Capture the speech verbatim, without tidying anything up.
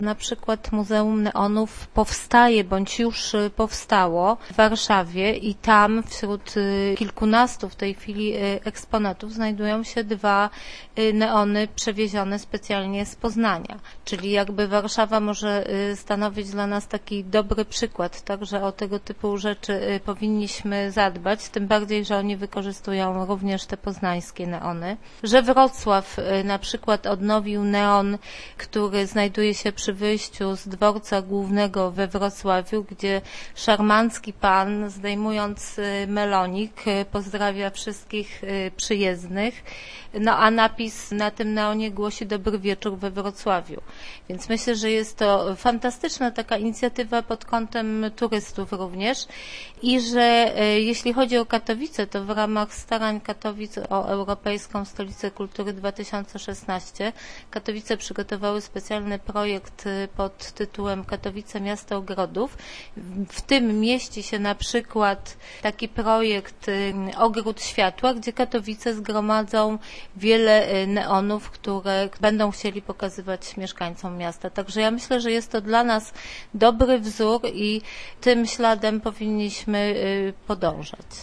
Na przykład Muzeum Neonów powstaje, bądź już powstało w Warszawie i tam wśród kilkunastu w tej chwili eksponatów znajdują się dwa neony przewiezione specjalnie z Poznania. Czyli jakby Warszawa może stanowić dla nas taki dobry przykład, tak, że o tego typu rzeczy powinniśmy zadbać, tym bardziej, że oni wykorzystują również te poznańskie neony. Że Wrocław na przykład odnowił neon, który znajduje się przy wyjściu z dworca głównego we Wrocławiu, gdzie szarmancki pan, zdejmując melonik, pozdrawia wszystkich przyjezdnych, no a napis na tym neonie głosi dobry wieczór we Wrocławiu. Więc myślę, że jest to fantastyczna taka inicjatywa pod kątem turystów również i że jeśli chodzi o Katowice, to w ramach starań Katowic o Europejską Stolicę Kultury dwa tysiące szesnaście Katowice przygotowały specjalny projekt pod tytułem Katowice Miasto Ogrodów. W tym mieści się na przykład taki projekt Ogród Światła, gdzie Katowice zgromadzą wiele neonów, które będą chcieli pokazywać mieszkańcom miasta. Także ja myślę, że jest to dla nas dobry wzór i tym śladem powinniśmy podążać.